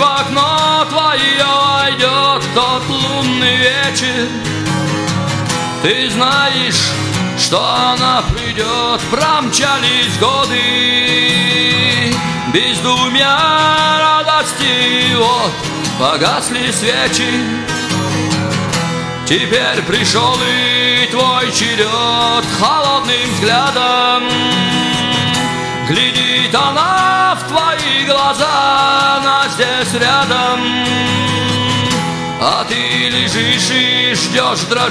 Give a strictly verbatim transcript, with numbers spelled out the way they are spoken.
в окно твое войдет тот лунный вечер. Ты знаешь, что она придет. Промчались годы, бездумья радости, вот погасли свечи. Теперь пришел и твой черед. Холодным взглядом глядит она в твои глаза. Она здесь рядом, а ты лежишь и ждешь, дрожишь.